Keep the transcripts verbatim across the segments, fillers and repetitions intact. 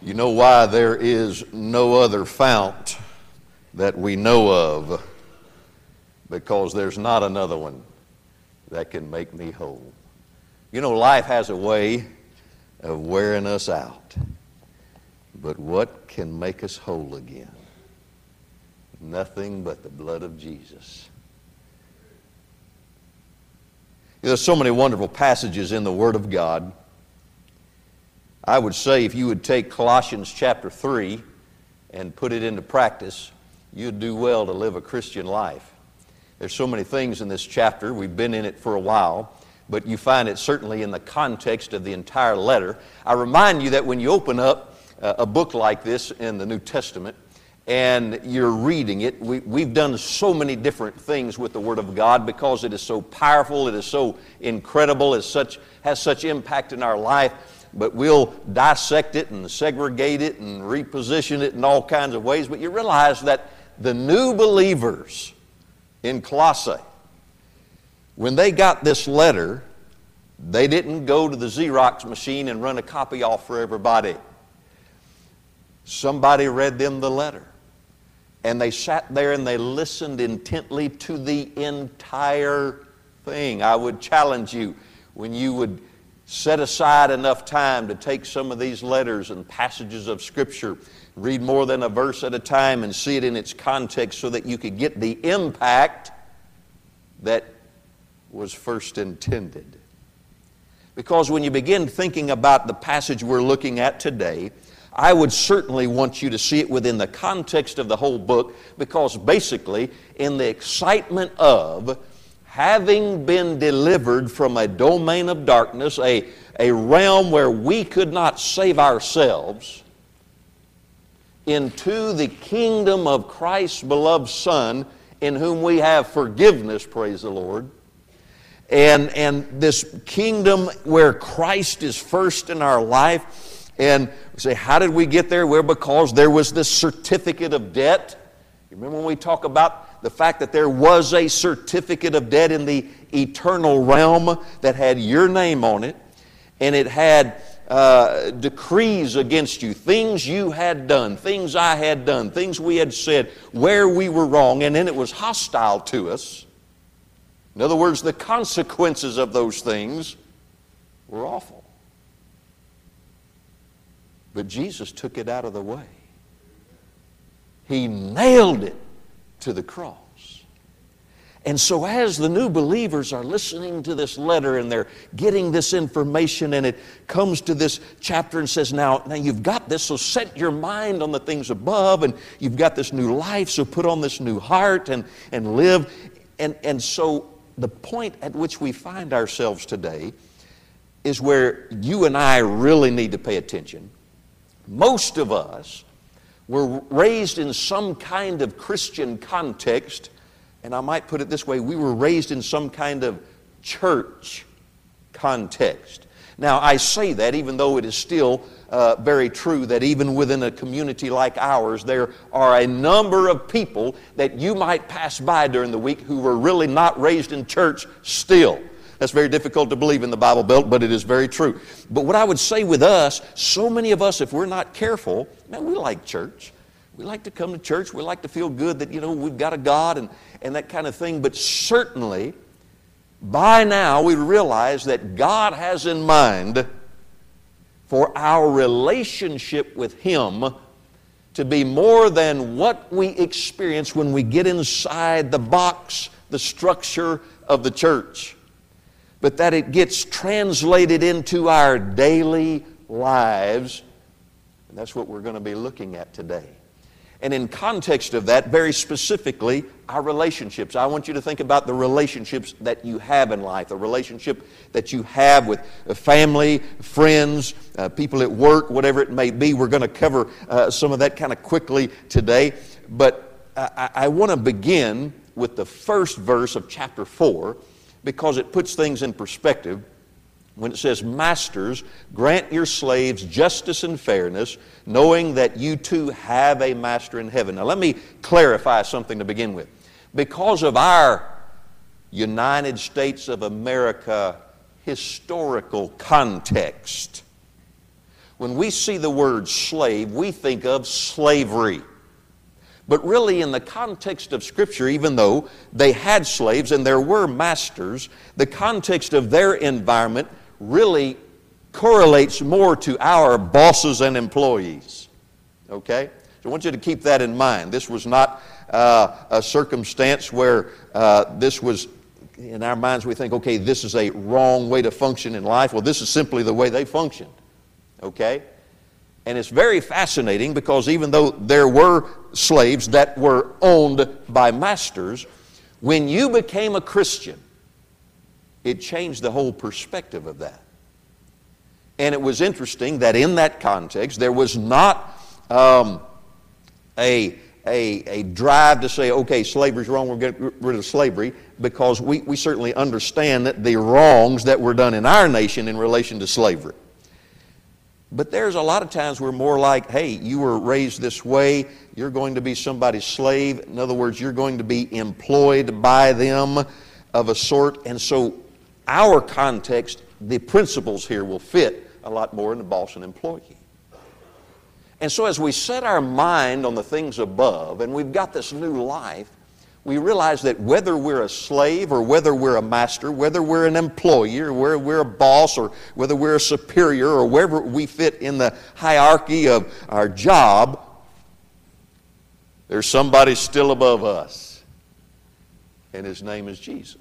You know why there is no other fount that we know of? Because there's not another one that can make me whole. You know, life has a way of wearing us out. But what can make us whole again? Nothing but the blood of Jesus. There's so many wonderful passages in the Word of God. I would say if you would take Colossians chapter three and put it into practice, you'd do well to live a Christian life. There's so many things in this chapter. We've been in it for a while, but you find it certainly in the context of the entire letter. I remind you that when you open up a book like this in the New Testament and you're reading it, we, we've done so many different things with the Word of God because it is so powerful, it is so incredible, it such, has such impact in our life. But we'll dissect it and segregate it and reposition it in all kinds of ways. But you realize that the new believers in Colossae, when they got this letter, they didn't go to the Xerox machine and run a copy off for everybody. Somebody read them the letter. And they sat there and they listened intently to the entire thing. I would challenge you, when you would set aside enough time to take some of these letters and passages of Scripture, read more than a verse at a time and see it in its context so that you could get the impact that was first intended. Because when you begin thinking about the passage we're looking at today, I would certainly want you to see it within the context of the whole book, because basically in the excitement of having been delivered from a domain of darkness, a, a realm where we could not save ourselves, into the kingdom of Christ's beloved Son, in whom we have forgiveness, praise the Lord. And, and this kingdom where Christ is first in our life. And we say, how did we get there? Well, because there was this certificate of debt. You remember when we talk about the fact that there was a certificate of debt in the eternal realm that had your name on it, and it had uh, decrees against you, things you had done, things I had done, things we had said, where we were wrong, and then it was hostile to us. In other words, the consequences of those things were awful. But Jesus took it out of the way. He nailed it to the cross. And so as the new believers are listening to this letter and they're getting this information, and it comes to this chapter and says, now, now you've got this, so set your mind on the things above, and you've got this new life, so put on this new heart and, and live. And, and so the point at which we find ourselves today is where you and I really need to pay attention. Most of us were raised in some kind of Christian context, and I might put it this way, we were raised in some kind of church context. Now, I say that even though it is still uh, very true that even within a community like ours, there are a number of people that you might pass by during the week who were really not raised in church still. That's very difficult to believe in the Bible Belt, but it is very true. But what I would say with us, so many of us, if we're not careful, man, we like church. We like to come to church. We like to feel good that, you know, we've got a God and, and that kind of thing. But certainly, by now, we realize that God has in mind for our relationship with Him to be more than what we experience when we get inside the box, the structure of the church, but that it gets translated into our daily lives. And that's what we're going to be looking at today. And in context of that, very specifically, our relationships. I want you to think about the relationships that you have in life, the relationship that you have with family, friends, uh, people at work, whatever it may be. We're going to cover uh, some of that kind of quickly today. But I, I want to begin with the first verse of chapter four, because it puts things in perspective when it says, "Masters, grant your slaves justice and fairness, knowing that you too have a master in heaven." Now let me clarify something to begin with. Because of our United States of America historical context, when we see the word slave, we think of slavery. But really, in the context of Scripture, even though they had slaves and there were masters, the context of their environment really correlates more to our bosses and employees. Okay? So I want you to keep that in mind. This was not uh, a circumstance where uh, this was, in our minds we think, okay, this is a wrong way to function in life. Well, this is simply the way they functioned. Okay? And it's very fascinating because even though there were slaves that were owned by masters, when you became a Christian, it changed the whole perspective of that. And it was interesting that in that context, there was not um, a, a, a drive to say, okay, slavery's wrong, we're getting rid of slavery, because we, we certainly understand that the wrongs that were done in our nation in relation to slavery. But there's a lot of times we're more like, hey, you were raised this way, you're going to be somebody's slave. In other words, you're going to be employed by them of a sort. And so our context, the principles here will fit a lot more in the boss and employee. And so as we set our mind on the things above, and we've got this new life, we realize that whether we're a slave or whether we're a master, whether we're an employee or whether we're a boss or whether we're a superior or wherever we fit in the hierarchy of our job, there's somebody still above us, and His name is Jesus.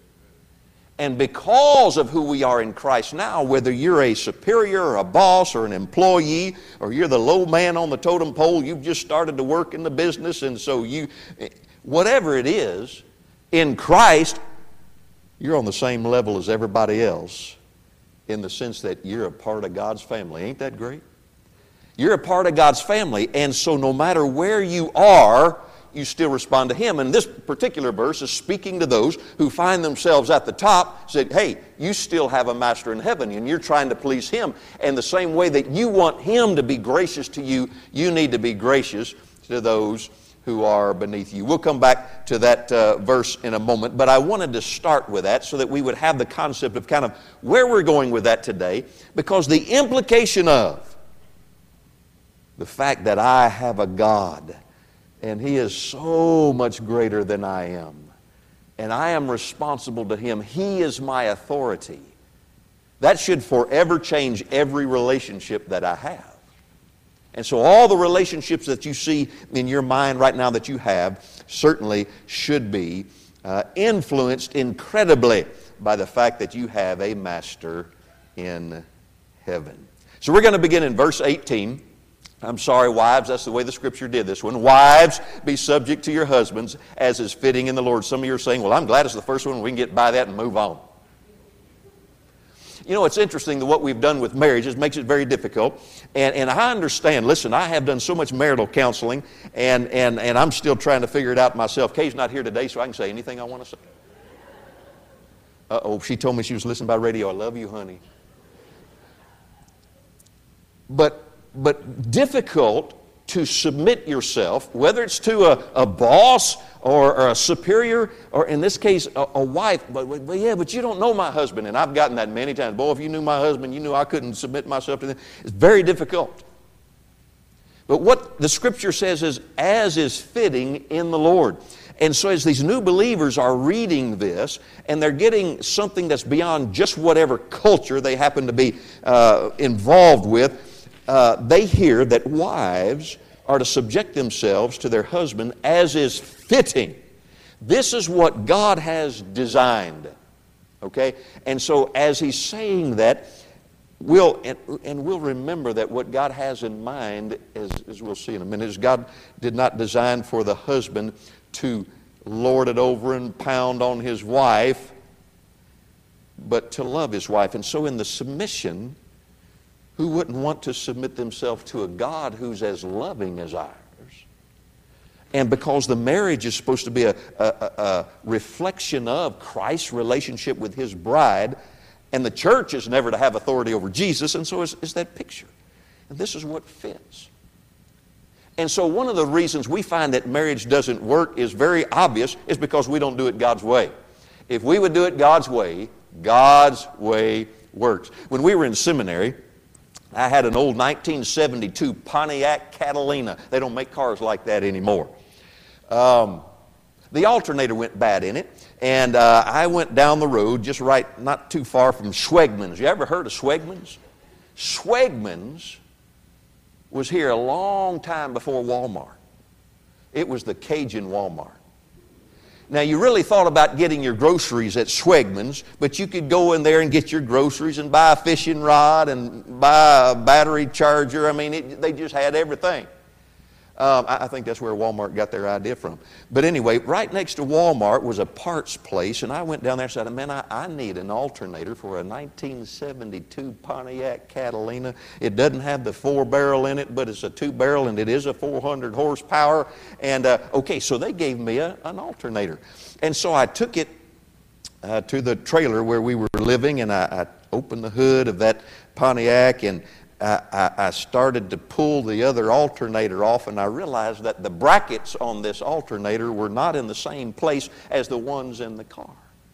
And because of who we are in Christ now, whether you're a superior or a boss or an employee or you're the low man on the totem pole, you've just started to work in the business, and so you... whatever it is, in Christ, you're on the same level as everybody else in the sense that you're a part of God's family. Ain't that great? You're a part of God's family, and so no matter where you are, you still respond to Him. And this particular verse is speaking to those who find themselves at the top, said, hey, you still have a master in heaven, and you're trying to please Him. And the same way that you want Him to be gracious to you, you need to be gracious to those who are beneath you. We'll come back to that uh, verse in a moment, but I wanted to start with that so that we would have the concept of kind of where we're going with that today, because the implication of the fact that I have a God and He is so much greater than I am, and I am responsible to Him. He is my authority. That should forever change every relationship that I have. And so all the relationships that you see in your mind right now that you have certainly should be uh, influenced incredibly by the fact that you have a master in heaven. So we're going to begin in verse eighteen. I'm sorry, wives, that's the way the Scripture did this one. Wives, be subject to your husbands as is fitting in the Lord. Some of you are saying, well, I'm glad it's the first one. We can get by that and move on. You know, it's interesting that what we've done with marriages makes it very difficult. And, and I understand, listen, I have done so much marital counseling, and, and, and I'm still trying to figure it out myself. Kay's not here today, so I can say anything I want to say. Uh-oh, she told me she was listening by radio. I love you, honey. But, but difficult to submit yourself, whether it's to a, a boss or, or a superior, or in this case, a, a wife. But, but yeah, but you don't know my husband. And I've gotten that many times. Boy, if you knew my husband, you knew I couldn't submit myself to them. It's very difficult. But what the Scripture says is, as is fitting in the Lord. And so as these new believers are reading this, and they're getting something that's beyond just whatever culture they happen to be uh, involved with, Uh, they hear that wives are to subject themselves to their husband as is fitting. This is what God has designed. Okay? And so as he's saying that, we'll, and, and we'll remember that what God has in mind, as, as we'll see in a minute, is God did not design for the husband to lord it over and pound on his wife, but to love his wife. And so in the submission, who wouldn't want to submit themselves to a God who's as loving as ours? And because the marriage is supposed to be a, a, a reflection of Christ's relationship with His bride, and the church is never to have authority over Jesus, and so is, is that picture. And this is what fits. And so one of the reasons we find that marriage doesn't work is very obvious, is because we don't do it God's way. If we would do it God's way, God's way works. When we were in seminary, I had an old nineteen seventy-two Pontiac Catalina. They don't make cars like that anymore. Um, the alternator went bad in it, and uh, I went down the road just right, not too far from Schwegmans. You ever heard of Schwegmans? Schwegmans was here a long time before Walmart. It was the Cajun Walmart. Now, you really thought about getting your groceries at Schwegmans, but you could go in there and get your groceries and buy a fishing rod and buy a battery charger. I mean, it, they just had everything. Um, I, I think that's where Walmart got their idea from. But anyway, right next to Walmart was a parts place, and I went down there and said, man, I, I need an alternator for a nineteen seventy-two Pontiac Catalina. It doesn't have the four barrel in it, but it's a two barrel, and it is a four hundred horsepower. And uh, okay, so they gave me a, an alternator. And so I took it uh, to the trailer where we were living, and I, I opened the hood of that Pontiac, and I, I started to pull the other alternator off, and I realized that the brackets on this alternator were not in the same place as the ones in the car.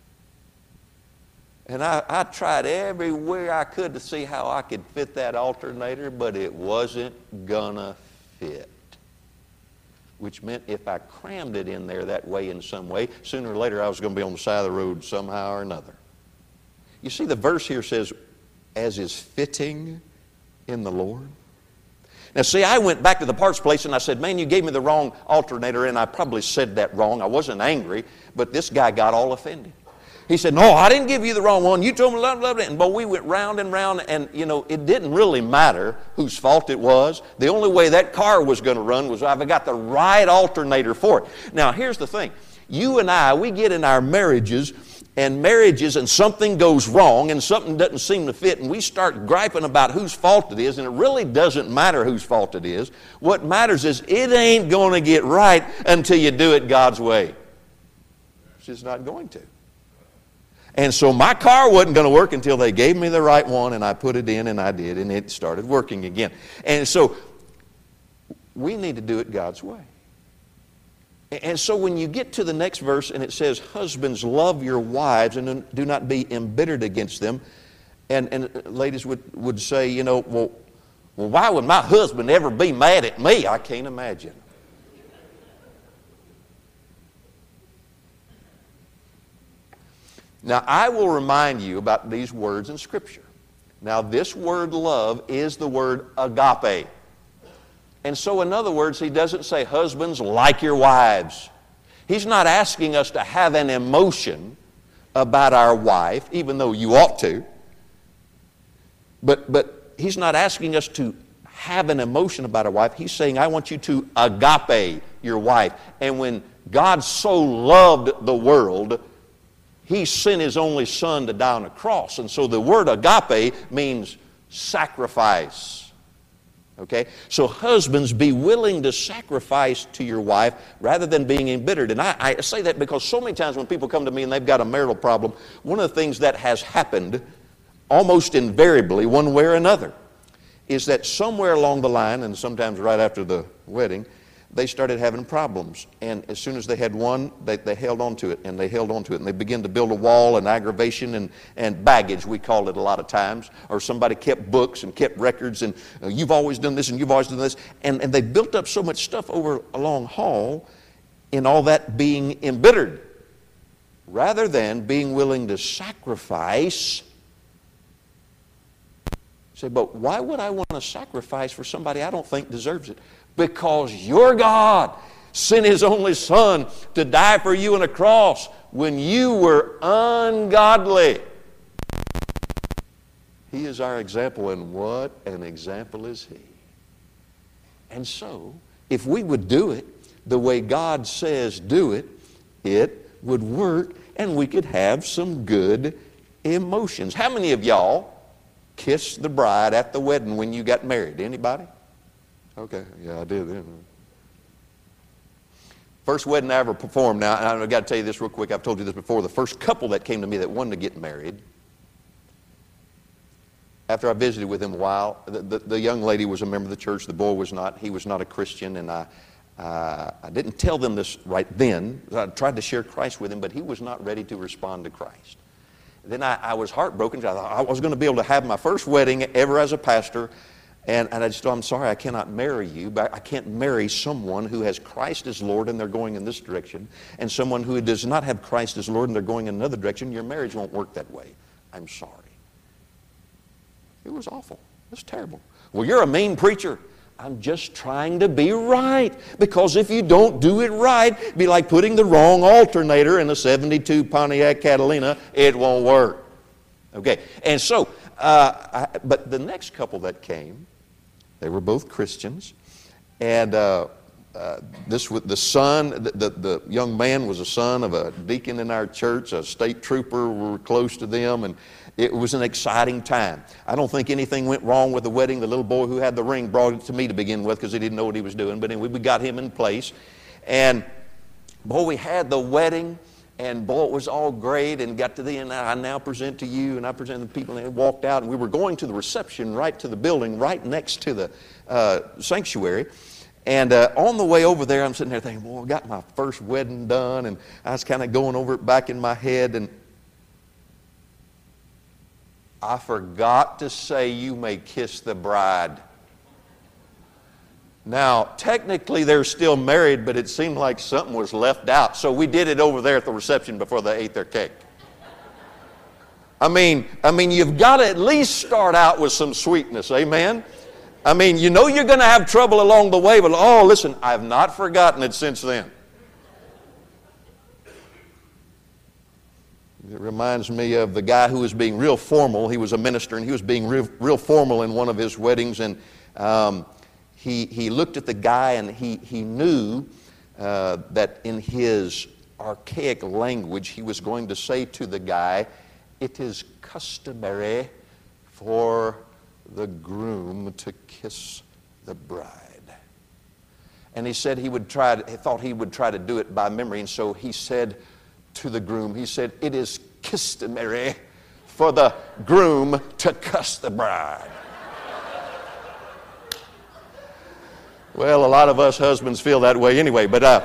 And I, I tried everywhere I could to see how I could fit that alternator, but it wasn't gonna fit. Which meant if I crammed it in there that way in some way, sooner or later I was going to be on the side of the road somehow or another. You see, the verse here says, as is fitting in the Lord. Now see, I went back to the parts place and I said, man, you gave me the wrong alternator, and I probably said that wrong. I wasn't angry, but this guy got all offended. He said, no, I didn't give you the wrong one. You told me blah, blah, blah. And boy, we went round and round, and you know, it didn't really matter whose fault it was. The only way that car was going to run was if I got the right alternator for it. Now, here's the thing. You and I, we get in our marriages, and marriages, and something goes wrong, and something doesn't seem to fit, and we start griping about whose fault it is, and it really doesn't matter whose fault it is. What matters is it ain't going to get right until you do it God's way. It's just not going to. And so my car wasn't going to work until they gave me the right one, and I put it in, and I did, and it started working again. And so we need to do it God's way. And so when you get to the next verse and it says, husbands, love your wives and do not be embittered against them. And, and ladies would, would say, you know, well, well, why would my husband ever be mad at me? I can't imagine. Now, I will remind you about these words in Scripture. Now, this word love is the word agape. And so, in other words, he doesn't say, husbands, like your wives. He's not asking us to have an emotion about our wife, even though you ought to. But, but he's not asking us to have an emotion about our wife. He's saying, I want you to agape your wife. And when God so loved the world, He sent His only Son to die on a cross. And so the word agape means sacrifice. Okay? So husbands, be willing to sacrifice to your wife rather than being embittered. And I, I say that because so many times when people come to me and they've got a marital problem, one of the things that has happened almost invariably, one way or another, is that somewhere along the line, and sometimes right after the wedding, they started having problems. And as soon as they had one, they, they held on to it, and they held on to it, and they began to build a wall and aggravation and, and baggage, we call it a lot of times. Or somebody kept books and kept records, and uh, you've always done this, and you've always done this. And, and they built up so much stuff over a long haul in all that being embittered, rather than being willing to sacrifice. Say, but why would I want to sacrifice for somebody I don't think deserves it? Because your God sent His only Son to die for you on a cross when you were ungodly. He is our example, and what an example is He. And so, if we would do it the way God says do it, it would work, and we could have some good emotions. How many of y'all kissed the bride at the wedding when you got married? Anybody? Okay, yeah, I did then. First wedding I ever performed. Now, I've got to tell you this real quick. I've told you this before. The first couple that came to me that wanted to get married, after I visited with him a while, the, the, the young lady was a member of the church. The boy was not. He was not a Christian, and I, uh, I didn't tell them this right then. I tried to share Christ with him, but he was not ready to respond to Christ. then I, I was heartbroken. I thought I was going to be able to have my first wedding ever as a pastor. And, and I just thought, I'm sorry, I cannot marry you, but I can't marry someone who has Christ as Lord and they're going in this direction, and someone who does not have Christ as Lord and they're going in another direction. Your marriage won't work that way. I'm sorry. It was awful. It was terrible. Well, you're a mean preacher. I'm just trying to be right. Because if you don't do it right, it'd be like putting the wrong alternator in a seventy-two Pontiac Catalina. It won't work. Okay, and so, uh, I, but the next couple that came, they were both Christians, and uh, uh, this was the son. The, the, the young man was a son of a deacon in our church, a state trooper. We were close to them, and it was an exciting time. I don't think anything went wrong with the wedding. The little boy who had the ring brought it to me to begin with because he didn't know what he was doing. But anyway, we got him in place, and boy, we had the wedding. And boy, it was all great, and got to the end. I now present to you, and I present the people, and they walked out, and we were going to the reception right to the building, right next to the uh, sanctuary. And uh, on the way over there, I'm sitting there thinking, boy, I got my first wedding done, and I was kind of going over it back in my head, and I forgot to say, you may kiss the bride. Now, technically, they're still married, but it seemed like something was left out. So we did it over there at the reception before they ate their cake. I mean, I mean, you've got to at least start out with some sweetness, amen? I mean, you know you're going to have trouble along the way, but oh, listen, I've not forgotten it since then. It reminds me of the guy who was being real formal. He was a minister, and he was being real, real formal in one of his weddings, and um, He, he looked at the guy, and he, he knew uh, that in his archaic language he was going to say to the guy, it is customary for the groom to kiss the bride. And he said he would try, he thought he would try to do it by memory, and so he said to the groom, he said, it is customary for the groom to kiss the bride. Well, a lot of us husbands feel that way anyway, but uh,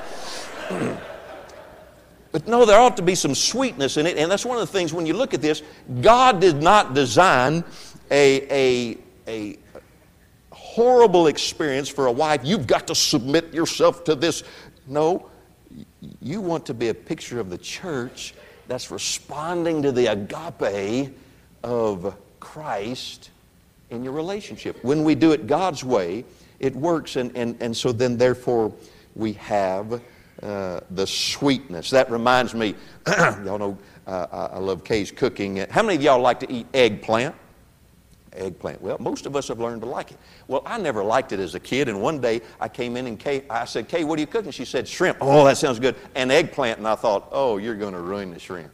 but no, there ought to be some sweetness in it, and that's one of the things when you look at this. God did not design a a a horrible experience for a wife. You've got to submit yourself to this. No, you want to be a picture of the church that's responding to the agape of Christ in your relationship. When we do it God's way, it works, and, and, and so then therefore we have uh, the sweetness. That reminds me, y'all know uh, I love Kay's cooking. How many of y'all like to eat eggplant? Eggplant. Well, most of us have learned to like it. Well, I never liked it as a kid, and one day I came in and Kay, I said, Kay, what are you cooking? She said, shrimp. Oh, that sounds good. And eggplant, and I thought, oh, you're going to ruin the shrimp.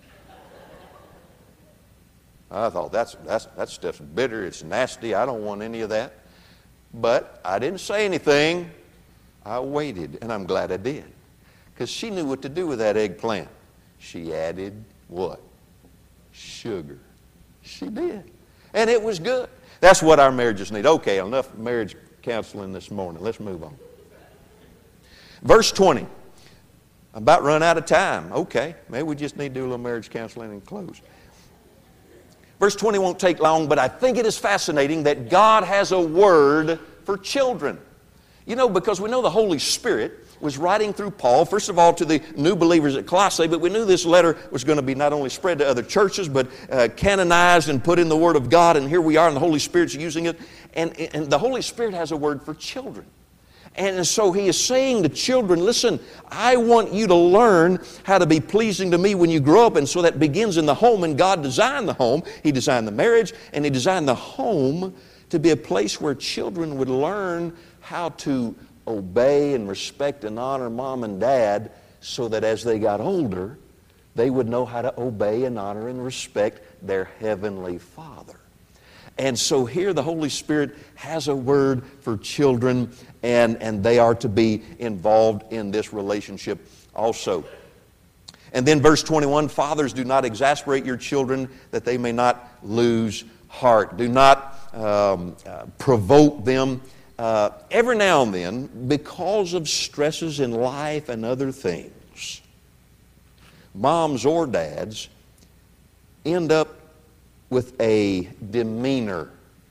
I thought, that's, that's, that stuff's bitter, it's nasty, I don't want any of that. But I didn't say anything. I waited, and I'm glad I did. Because she knew what to do with that eggplant. She added what? Sugar. She did. And it was good. That's what our marriages need. Okay, enough marriage counseling this morning. Let's move on. Verse twenty. I'm about run out of time. Okay, maybe we just need to do a little marriage counseling and close. Verse twenty won't take long, but I think it is fascinating that God has a word for children. You know, because we know the Holy Spirit was writing through Paul, first of all to the new believers at Colossae, but we knew this letter was going to be not only spread to other churches, but uh, canonized and put in the Word of God, and here we are, and the Holy Spirit's using it. And, and the Holy Spirit has a word for children. And so he is saying to children, listen, I want you to learn how to be pleasing to me when you grow up. And so that begins in the home, and God designed the home. He designed the marriage, and He designed the home to be a place where children would learn how to obey and respect and honor mom and dad, so that as they got older, they would know how to obey and honor and respect their Heavenly Father. And so here the Holy Spirit has a word for children, and, and they are to be involved in this relationship also. And then verse twenty-one, fathers, do not exasperate your children that they may not lose heart. Do not um, uh, provoke them. Uh, every now and then, because of stresses in life and other things, moms or dads end up with a demeanor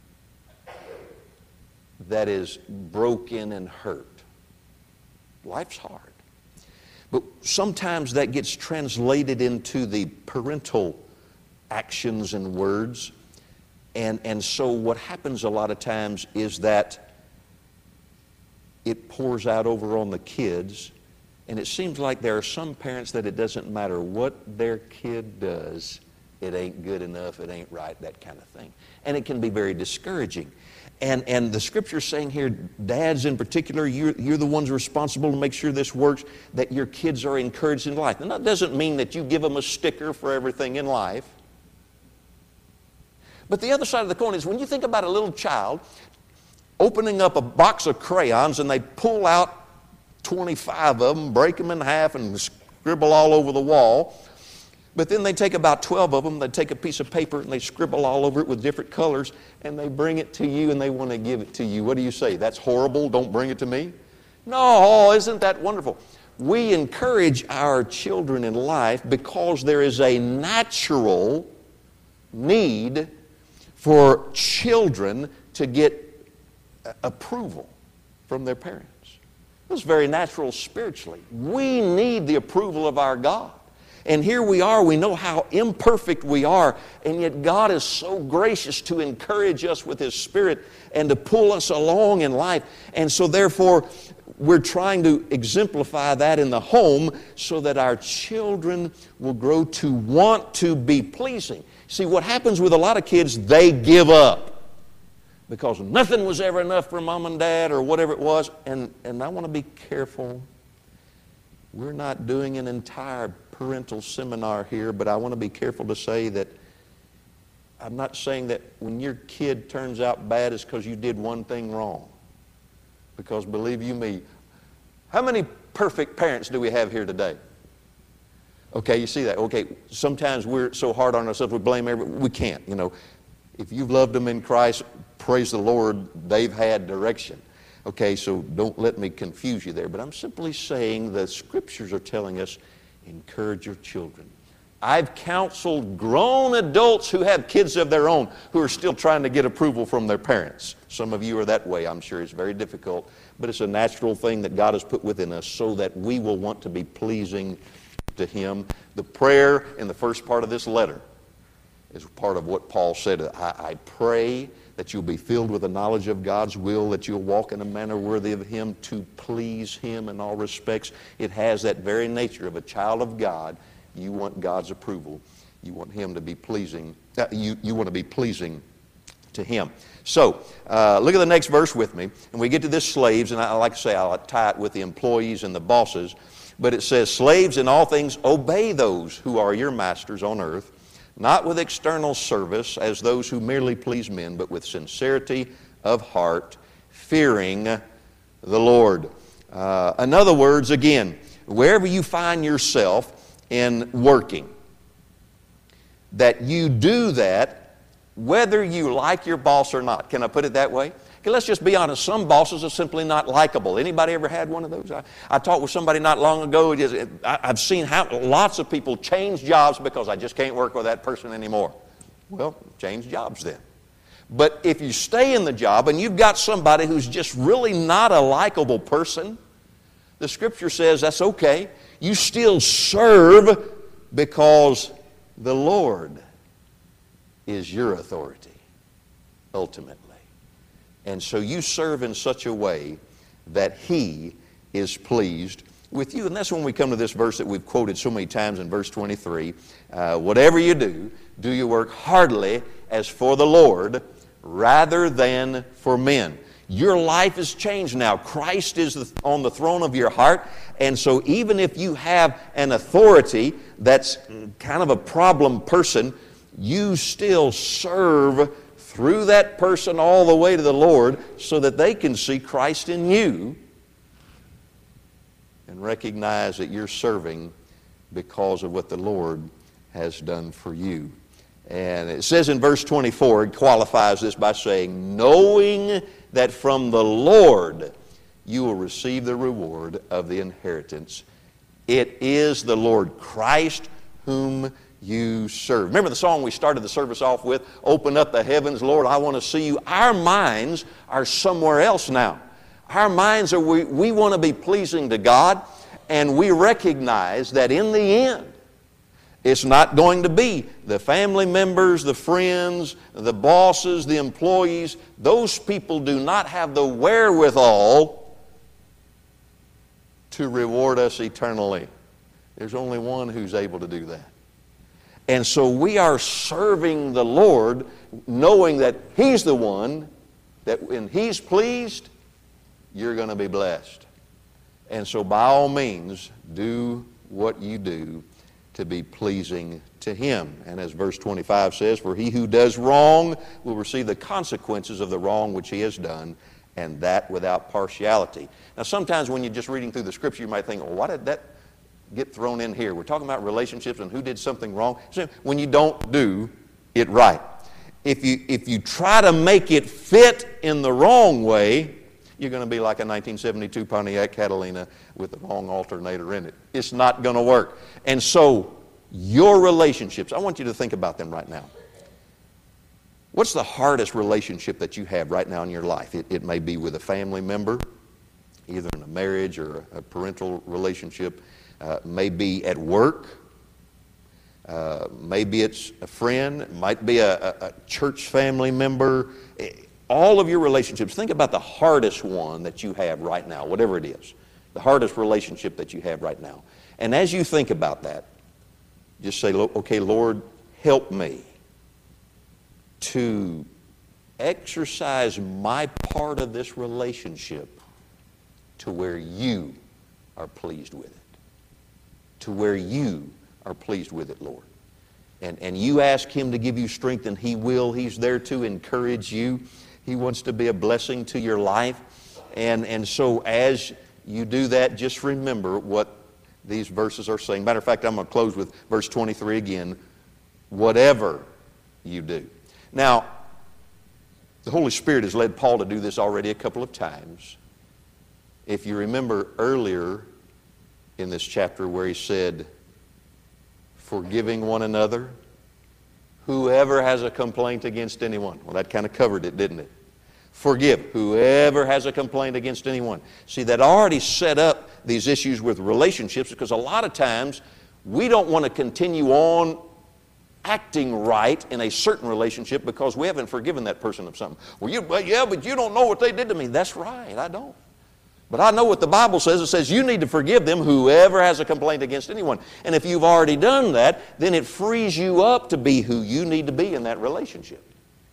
that is broken and hurt. Life's hard. But sometimes that gets translated into the parental actions and words. And, and so what happens a lot of times is that it pours out over on the kids. And it seems like there are some parents that it doesn't matter what their kid does, it ain't good enough, it ain't right, that kind of thing. And it can be very discouraging. And, and the Scripture's saying here, dads in particular, you're, you're the ones responsible to make sure this works, that your kids are encouraged in life. And that doesn't mean that you give them a sticker for everything in life. But the other side of the coin is when you think about a little child opening up a box of crayons and they pull out twenty-five of them, break them in half and scribble all over the wall. But then they take about twelve of them, they take a piece of paper and they scribble all over it with different colors and they bring it to you and they want to give it to you. What do you say? That's horrible, don't bring it to me? No, isn't that wonderful? We encourage our children in life because there is a natural need for children to get approval from their parents. It's very natural spiritually. We need the approval of our God. And here we are, we know how imperfect we are, and yet God is so gracious to encourage us with His Spirit and to pull us along in life. And so therefore, we're trying to exemplify that in the home so that our children will grow to want to be pleasing. See, what happens with a lot of kids, they give up because nothing was ever enough for mom and dad or whatever it was. And, and I want to be careful. We're not doing an entire parental seminar here, but I want to be careful to say that I'm not saying that when your kid turns out bad it's because you did one thing wrong. Because believe you me, how many perfect parents do we have here today? Okay, you see that. Okay, sometimes we're so hard on ourselves, we blame everyone. We can't, you know. If you've loved them in Christ, praise the Lord, they've had direction. Okay, so don't let me confuse you there. But I'm simply saying the Scriptures are telling us, encourage your children. I've counseled grown adults who have kids of their own who are still trying to get approval from their parents. Some of you are that way, I'm sure. It's very difficult, but it's a natural thing that God has put within us so that we will want to be pleasing to Him. The prayer in the first part of this letter is part of what Paul said. I, I pray that you'll be filled with the knowledge of God's will, that you'll walk in a manner worthy of Him to please Him in all respects. It has that very nature of a child of God. You want God's approval. You want Him to be pleasing. Uh, you, you want to be pleasing to Him. So, uh, look at the next verse with me. And we get to this slaves, and I, I like to say I'll tie it with the employees and the bosses. But it says, slaves in all things obey those who are your masters on earth, not with external service as those who merely please men, but with sincerity of heart, fearing the Lord. Uh, in other words, again, wherever you find yourself in working, that you do that whether you like your boss or not. Can I put it that way? Okay, let's just be honest. Some bosses are simply not likable. Anybody ever had one of those? I, I talked with somebody not long ago. It is, it, I, I've seen how lots of people change jobs because I just can't work with that person anymore. Well, change jobs then. But if you stay in the job and you've got somebody who's just really not a likable person, the Scripture says that's okay. You still serve because the Lord is your authority, ultimately. And so you serve in such a way that He is pleased with you. And that's when we come to this verse that we've quoted so many times in verse twenty-three. Uh, Whatever you do, do your work heartily as for the Lord rather than for men. Your life has changed now. Christ is on the throne of your heart. And so even if you have an authority that's kind of a problem person, you still serve through that person all the way to the Lord so that they can see Christ in you and recognize that you're serving because of what the Lord has done for you. And it says in verse twenty-four, it qualifies this by saying, knowing that from the Lord you will receive the reward of the inheritance. It is the Lord Christ whom you serve. Remember the song we started the service off with? Open up the heavens, Lord, I want to see you. Our minds are somewhere else now. Our minds are, we, we want to be pleasing to God, and we recognize that in the end, it's not going to be the family members, the friends, the bosses, the employees. Those people do not have the wherewithal to reward us eternally. There's only one who's able to do that. And so we are serving the Lord knowing that He's the one that when He's pleased, you're going to be blessed. And so by all means, do what you do to be pleasing to Him. And as verse twenty-five says, for he who does wrong will receive the consequences of the wrong which he has done, and that without partiality. Now sometimes when you're just reading through the Scripture, you might think, well, why did that get thrown in here? We're talking about relationships and who did something wrong. So when you don't do it right. If you, if you try to make it fit in the wrong way, you're going to be like a nineteen seventy-two Pontiac Catalina with the wrong alternator in it. It's not going to work. And so your relationships, I want you to think about them right now. What's the hardest relationship that you have right now in your life? It, it may be with a family member, either in a marriage or a parental relationship. Uh, maybe at work, uh, maybe it's a friend, it might be a, a, a church family member. All of your relationships, think about the hardest one that you have right now, whatever it is, the hardest relationship that you have right now. And as you think about that, just say, okay, Lord, help me to exercise my part of this relationship to where you are pleased with it. To where you are pleased with it, Lord. And, and you ask Him to give you strength, and He will. He's there to encourage you. He wants to be a blessing to your life. And, and so as you do that, just remember what these verses are saying. Matter of fact, I'm going to close with verse twenty-three again. Whatever you do. Now, the Holy Spirit has led Paul to do this already a couple of times. If you remember earlier in this chapter where he said, forgiving one another, whoever has a complaint against anyone. Well, that kind of covered it, didn't it? Forgive whoever has a complaint against anyone. See, that already set up these issues with relationships, because a lot of times we don't want to continue on acting right in a certain relationship because we haven't forgiven that person of something. Well, you, well, yeah, but you don't know what they did to me. That's right, I don't. But I know what the Bible says. It says you need to forgive them, whoever has a complaint against anyone. And if you've already done that, then it frees you up to be who you need to be in that relationship.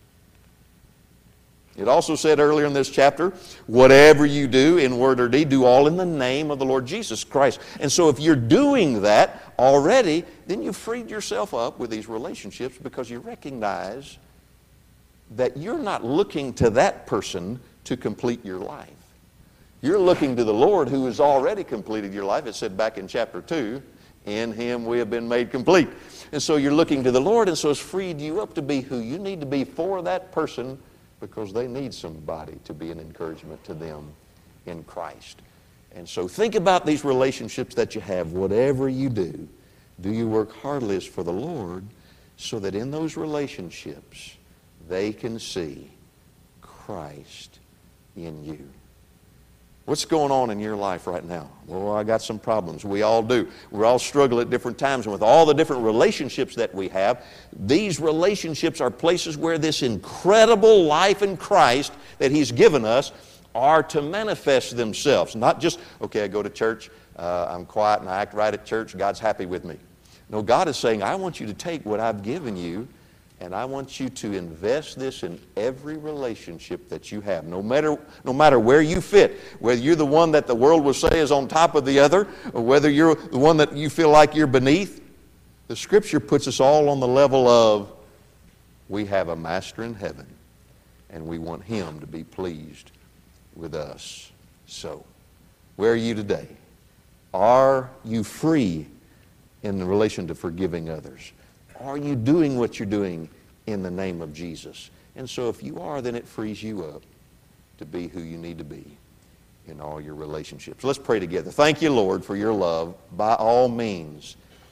It also said earlier in this chapter, whatever you do in word or deed, do all in the name of the Lord Jesus Christ. And so if you're doing that already, then you've freed yourself up with these relationships, because you recognize that you're not looking to that person to complete your life. You're looking to the Lord who has already completed your life. It said back in chapter two, in Him we have been made complete. And so you're looking to the Lord, and so it's freed you up to be who you need to be for that person, because they need somebody to be an encouragement to them in Christ. And so think about these relationships that you have. Whatever you do, do you work heartily as for the Lord, so that in those relationships they can see Christ in you. What's going on in your life right now? Well, I got some problems. We all do. We all struggle at different times. And with all the different relationships that we have, these relationships are places where this incredible life in Christ that He's given us are to manifest themselves. Not just, okay, I go to church, uh, I'm quiet and I act right at church, God's happy with me. No, God is saying, I want you to take what I've given you, and I want you to invest this in every relationship that you have, no matter, no matter where you fit, whether you're the one that the world will say is on top of the other, or whether you're the one that you feel like you're beneath. The Scripture puts us all on the level of, we have a master in heaven, and we want Him to be pleased with us. So, where are you today? Are you free in relation to forgiving others? Are you doing what you're doing in the name of Jesus? And so if you are, then it frees you up to be who you need to be in all your relationships. Let's pray together. Thank you, Lord, for your love. By all means,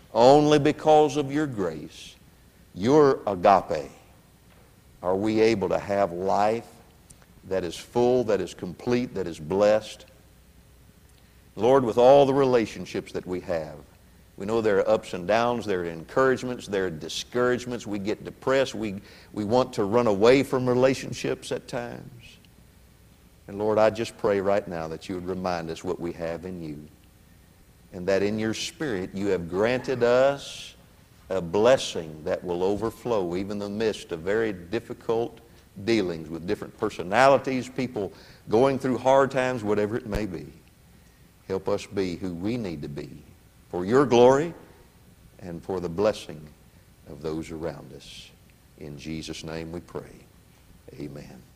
Only because of your grace, your agape, are we able to have life that is full, that is complete, that is blessed. Lord, with all the relationships that we have, we know there are ups and downs, there are encouragements, there are discouragements. We get depressed. We, we want to run away from relationships at times. And Lord, I just pray right now that you would remind us what we have in you. And that in your Spirit you have granted us a blessing that will overflow even in the midst of very difficult dealings with different personalities, people going through hard times, whatever it may be. Help us be who we need to be for your glory and for the blessing of those around us. In Jesus' name we pray. Amen.